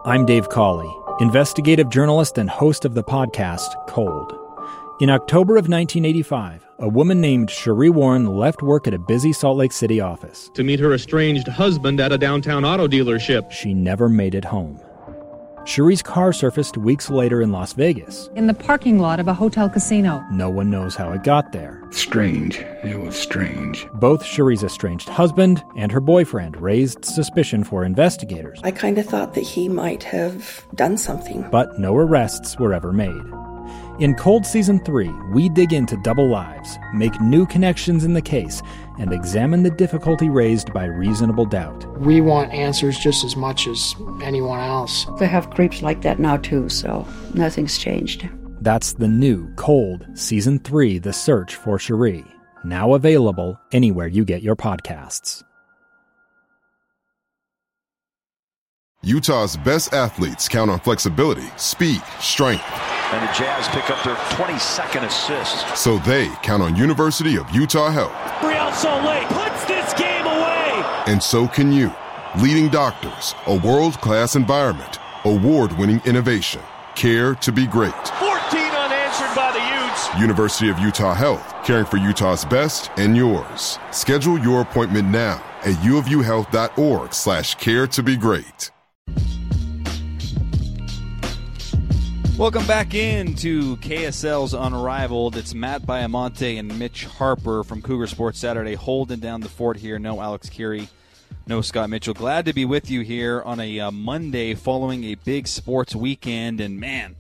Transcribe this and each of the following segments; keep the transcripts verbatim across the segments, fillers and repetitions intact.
I'm Dave Cawley, investigative journalist and host of the podcast Cold. In October of nineteen eighty-five, a woman named Sheree Warren left work at a busy Salt Lake City office to meet her estranged husband at a downtown auto dealership. She never made it home. Sheree's car surfaced weeks later in Las Vegas. In the parking lot of a hotel casino. No one knows how it got there. Strange. It was strange. Both Sheree's estranged husband and her boyfriend raised suspicion for investigators. I kind of thought that he might have done something. But no arrests were ever made. In Cold Season three, we dig into double lives, make new connections in the case, and examine the difficulty raised by reasonable doubt. We want answers just as much as anyone else. They have creeps like that now too, so nothing's changed. That's the new Cold Season three, The Search for Sheree, now available anywhere you get your podcasts. Utah's best athletes count on flexibility, speed, strength. And the Jazz pick up their twenty-second assist. So they count on University of Utah Health. Real Salt Lake puts this game away. And so can you. Leading doctors, a world-class environment, award-winning innovation, care to be great. fourteen unanswered by the Utes. University of Utah Health, caring for Utah's best and yours. Schedule your appointment now at uofuhealth.org slash care to be great. Welcome back into K S L's Unrivaled. It's Matt Baiamonte and Mitch Harper from Cougar Sports Saturday holding down the fort here. No Alex Curie, no Scott Mitchell. Glad to be with you here on a uh, Monday following a big sports weekend. And, man,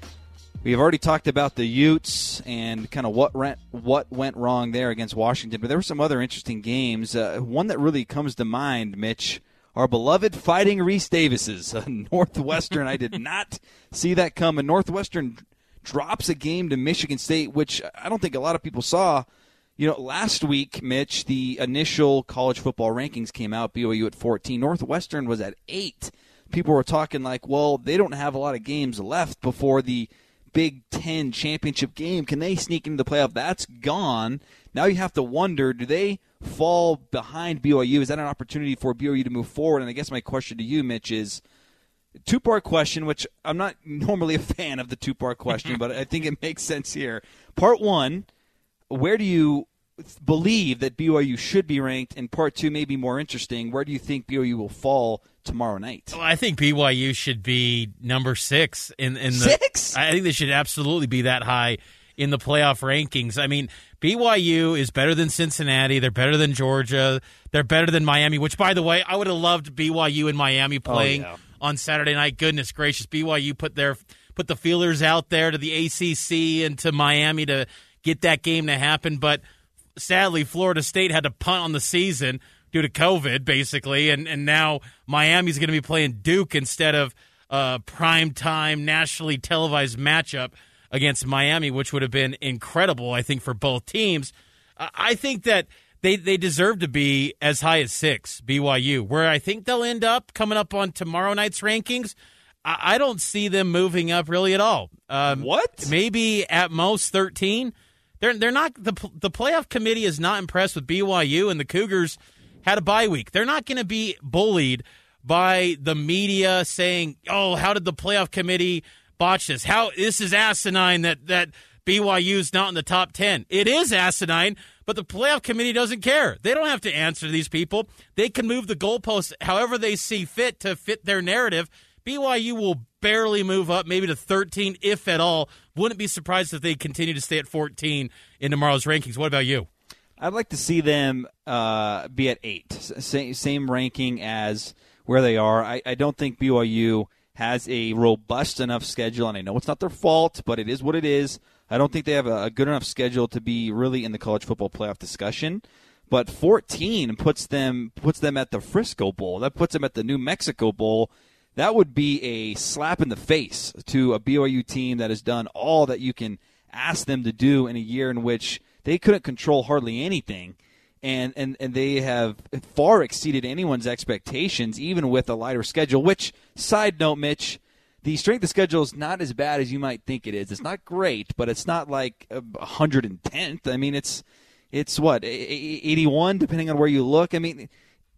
we've already talked about the Utes and kind of what went, what went wrong there against Washington. But there were some other interesting games. Uh, one that really comes to mind, Mitch, our beloved Fighting Reese Davises. Uh, Northwestern, I did not see that coming. Northwestern drops a game to Michigan State, which I don't think a lot of people saw. You know, last week, Mitch, the initial college football rankings came out, B Y U at fourteen. Northwestern was at eight. People were talking like, well, they don't have a lot of games left before the Big Ten championship game. Can they sneak into the playoff? That's gone. Now you have to wonder, do they fall behind B Y U? Is that an opportunity for B Y U to move forward? And I guess my question to you, Mitch, is a two-part question, which I'm not normally a fan of the two-part question, but I think it makes sense here. Part one, where do you believe that B Y U should be ranked? And part two, maybe more interesting, where do you think B Y U will fall tomorrow night? Well, I think B Y U should be number six. In, in the, Six? I think they should absolutely be that high in the playoff rankings. I mean, B Y U is better than Cincinnati. They're better than Georgia. They're better than Miami, which, by the way, I would have loved B Y U and Miami playing oh, yeah. on Saturday night. Goodness gracious, B Y U put their put the feelers out there to the A C C and to Miami to get that game to happen. But sadly, Florida State had to punt on the season due to COVID, basically, and, and now Miami's going to be playing Duke instead of a primetime, nationally televised matchup against Miami, which would have been incredible, I think, for both teams. Uh, I think that they, they deserve to be as high as six, B Y U. Where I think they'll end up coming up on tomorrow night's rankings, I, I don't see them moving up really at all. Um, what? Maybe at most thirteen. They're they're not the the playoff committee is not impressed with B Y U, and the Cougars had a bye week. They're not going to be bullied by the media saying, "Oh, how did the playoff committee botch this? How this is asinine that that B Y U's not in the top ten." It is asinine, but the playoff committee doesn't care. They don't have to answer these people. They can move the goalposts however they see fit to fit their narrative. B Y U will barely move up, maybe to thirteen, if at all. Wouldn't be surprised if they continue to stay at fourteen in tomorrow's rankings. What about you? I'd like to see them uh, be at eight, same, same ranking as where they are. I, I don't think B Y U has a robust enough schedule, and I know it's not their fault, but it is what it is. I don't think they have a, a good enough schedule to be really in the college football playoff discussion. But fourteen puts them puts them at the Frisco Bowl. That puts them at the New Mexico Bowl. That would be a slap in the face to a B Y U team that has done all that you can ask them to do in a year in which they couldn't control hardly anything. And, and, and they have far exceeded anyone's expectations, even with a lighter schedule, which, side note, Mitch, the strength of schedule is not as bad as you might think it is. It's not great, but it's not like one hundred tenth. I mean, it's, it's what, eighty-one, depending on where you look? I mean,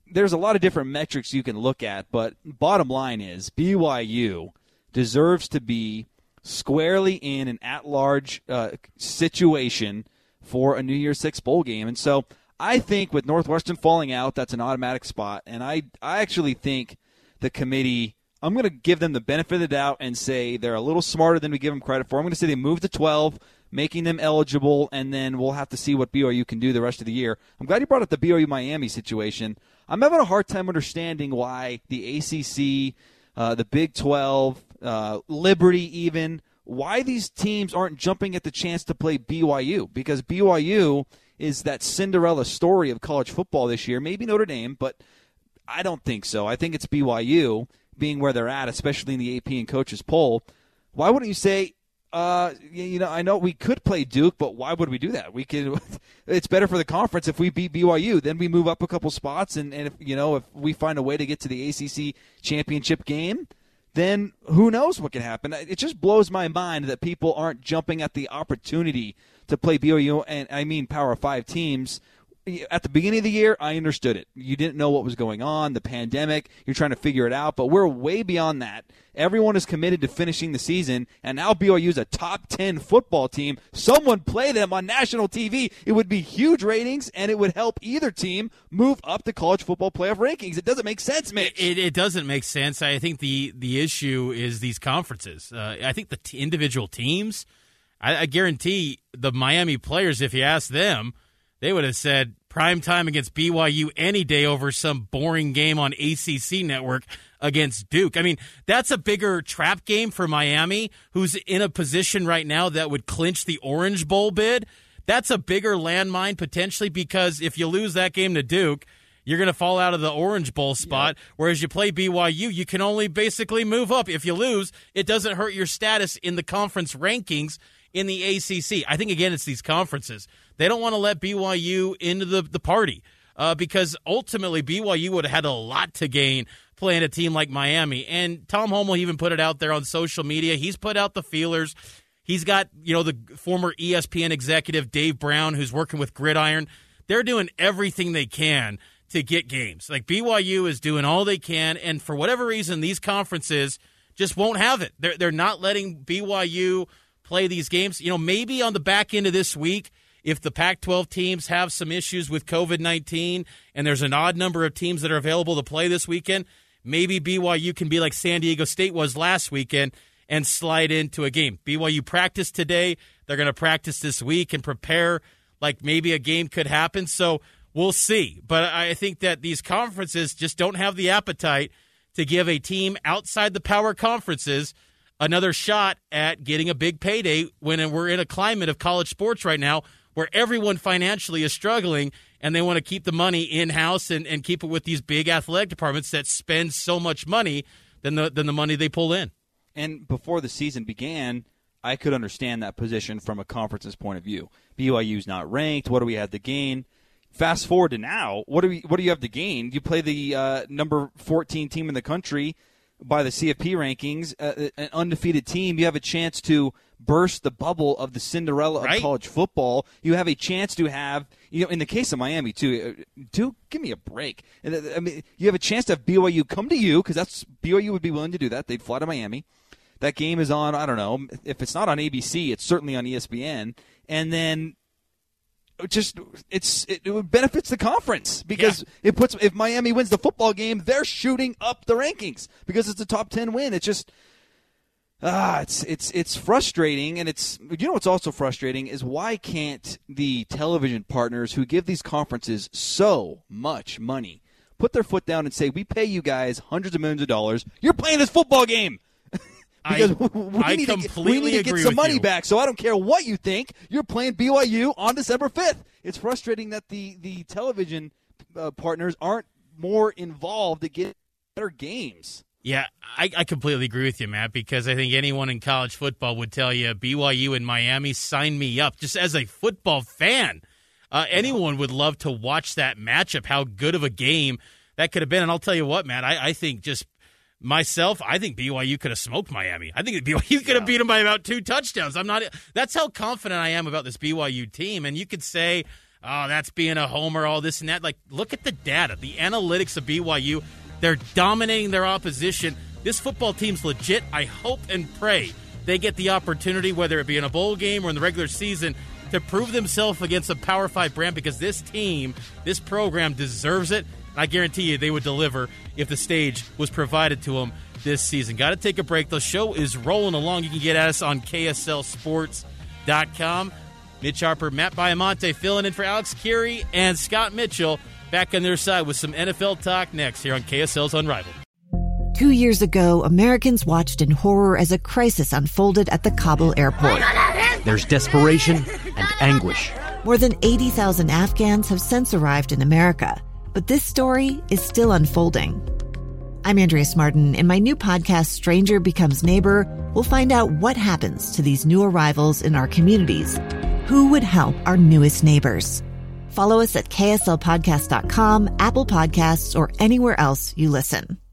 there's a lot of different metrics you can look at, but bottom line is B Y U deserves to be squarely in an at-large uh, situation for a New Year's Six bowl game. And so I think with Northwestern falling out, that's an automatic spot. And I, I actually think the committee, I'm going to give them the benefit of the doubt and say they're a little smarter than we give them credit for. I'm going to say they moved to twelve, making them eligible, and then we'll have to see what B Y U can do the rest of the year. I'm glad you brought up the B Y U-Miami situation. I'm having a hard time understanding why the A C C, uh, the Big twelve, uh, Liberty even, why these teams aren't jumping at the chance to play B Y U, because B Y U is that Cinderella story of college football this year. Maybe Notre Dame, but I don't think so. I think it's B Y U being where they're at, especially in the A P and coaches poll. Why wouldn't you say, uh, you know, I know we could play Duke, but why would we do that? We could. It's better for the conference if we beat B Y U. Then we move up a couple spots, and, and if you know if we find a way to get to the A C C championship game, then who knows what can happen. It just blows my mind that people aren't jumping at the opportunity to play B Y U, and I mean Power Five teams. At the beginning of the year, I understood it. You didn't know what was going on, the pandemic. You're trying to figure it out, but we're way beyond that. Everyone is committed to finishing the season, and now B Y U is a top ten football team. Someone play them on national T V. It would be huge ratings, and it would help either team move up the college football playoff rankings. It doesn't make sense, Mitch. It, it doesn't make sense. I think the, the issue is these conferences. Uh, I think the t- individual teams, I, I guarantee the Miami players, if you ask them, they would have said prime time against B Y U any day over some boring game on A C C Network against Duke. I mean, that's a bigger trap game for Miami, who's in a position right now that would clinch the Orange Bowl bid. That's a bigger landmine potentially, because if you lose that game to Duke, you're going to fall out of the Orange Bowl spot, yep. Whereas you play B Y U, you can only basically move up. If you lose, it doesn't hurt your status in the conference rankings in the A C C. I think, again, it's these conferences. They don't want to let B Y U into the, the party uh, because ultimately B Y U would have had a lot to gain playing a team like Miami. And Tom Holmoe even put it out there on social media. He's put out the feelers. He's got, you know, the former E S P N executive Dave Brown, who's working with Gridiron. They're doing everything they can to get games. Like, B Y U is doing all they can, and for whatever reason, these conferences just won't have it. They're, they're not letting B Y U play these games. You know, maybe on the back end of this week, if the Pac twelve teams have some issues with covid nineteen and there's an odd number of teams that are available to play this weekend, maybe B Y U can be like San Diego State was last weekend and slide into a game. B Y U practiced today. They're going to practice this week and prepare like maybe a game could happen. So we'll see. But I think that these conferences just don't have the appetite to give a team outside the power conferences another shot at getting a big payday when we're in a climate of college sports right now where everyone financially is struggling, and they want to keep the money in-house and, and keep it with these big athletic departments that spend so much money than the than the money they pull in. And before the season began, I could understand that position from a conference's point of view. B Y U's not ranked. What do we have to gain? Fast forward to now, what do we what do you have to gain? You play the uh, number fourteen team in the country by the C F P rankings, uh, an undefeated team. You have a chance to burst the bubble of the Cinderella right. of college football. You have a chance to have, you know, in the case of Miami too. Dude, give me a break. I mean, you have a chance to have B Y U come to you, because that's B Y U would be willing to do that. They'd fly to Miami. That game is on, I don't know, if it's not on A B C, it's certainly on E S P N. And then just it's it, it benefits the conference, because yeah. it puts, if Miami wins the football game, they're shooting up the rankings because it's a top ten win. It's just ah, it's it's it's frustrating, and it's, you know what's also frustrating is why can't the television partners who give these conferences so much money put their foot down and say, we pay you guys hundreds of millions of dollars, you're playing this football game. Because I, we, I need completely to get, we need to get some money you. back, so I don't care what you think. You're playing B Y U on December fifth. It's frustrating that the, the television uh, partners aren't more involved to get better games. Yeah, I, I completely agree with you, Matt, because I think anyone in college football would tell you B Y U and Miami, sign me up. Just as a football fan, uh, anyone would love to watch that matchup, how good of a game that could have been. And I'll tell you what, Matt, I, I think just – myself, I think B Y U could have smoked Miami. I think B Y U could have yeah. beat them by about two touchdowns. I'm not. That's how confident I am about this B Y U team. And you could say, oh, that's being a homer, all this and that. Like, look at the data, the analytics of B Y U. They're dominating their opposition. This football team's legit. I hope and pray they get the opportunity, whether it be in a bowl game or in the regular season, to prove themselves against a Power five brand, because this team, this program deserves it. I guarantee you they would deliver if the stage was provided to them this season. Got to take a break. The show is rolling along. You can get at us on K S L sports dot com. Mitch Harper, Matt Baiamonte filling in for Alex Kirry and Scott Mitchell back on their side with some N F L talk next here on K S L's Unrivaled. Two years ago, Americans watched in horror as a crisis unfolded at the Kabul airport. There's desperation and anguish. More than eighty thousand Afghans have since arrived in America, but this story is still unfolding. I'm Andrea Smartin. In my new podcast, Stranger Becomes Neighbor, we'll find out what happens to these new arrivals in our communities. Who would help our newest neighbors? Follow us at K S L podcast dot com, Apple Podcasts, or anywhere else you listen.